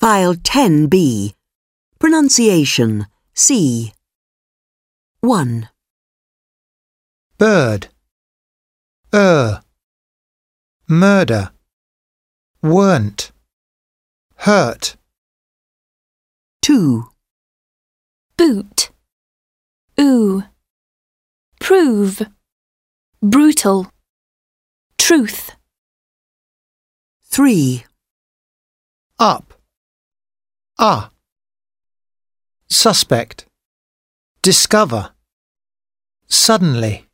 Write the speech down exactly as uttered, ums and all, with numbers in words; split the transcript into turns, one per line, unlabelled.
File ten B. Pronunciation C. one.
Bird, er, murder, weren't, hurt.
two.
Boot, ooh, prove, brutal, truth.
three.
Up, ah. Suspect, discover, suddenly.